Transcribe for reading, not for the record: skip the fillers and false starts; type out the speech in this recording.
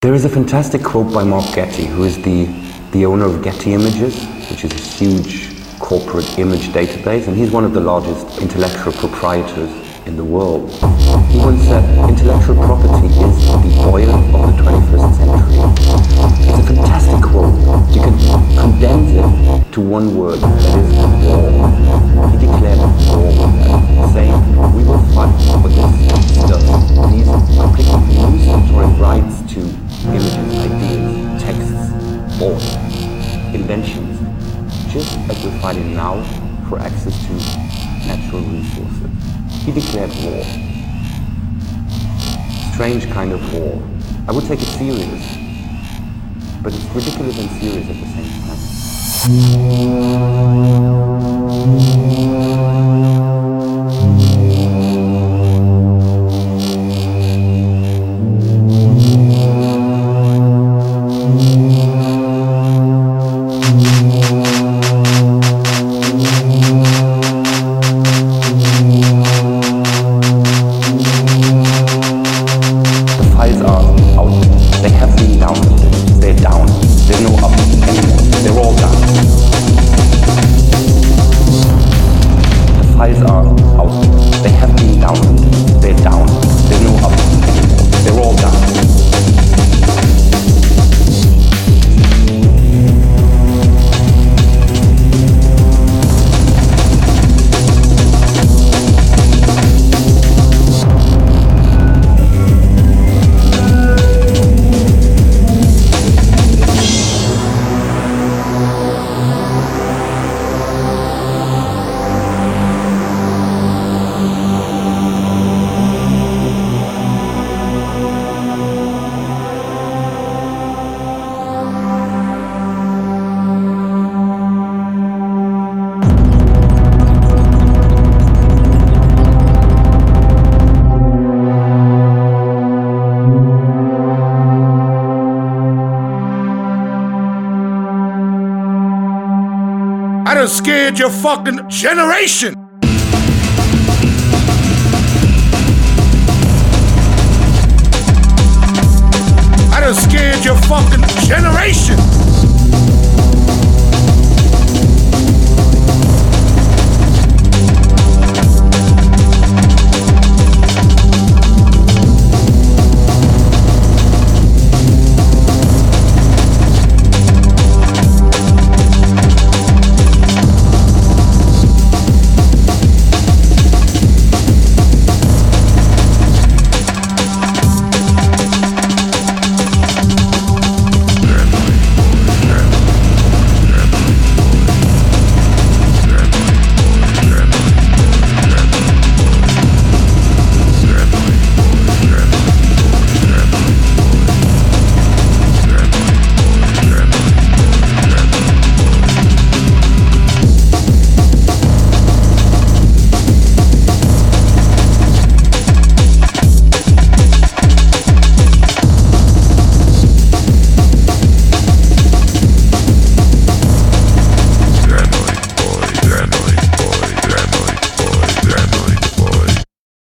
There is a fantastic quote by Mark Getty, who is the owner of Getty Images, which is a huge corporate image database, and he's one of the largest intellectual proprietors in the world. He once said, intellectual property is the oil of the 21st century. It's a fantastic quote. You can condense it to one word, that is war. He declared war with that, saying, we will fight for this stuff, these completely illusory rights to images, ideas, texts, thoughts, inventions, just as we're fighting now for access to natural resources. He declared war. Strange kind of war. I would take it serious, but it's ridiculous and serious at the same I done scared your fucking generation! I done scared your fucking generation!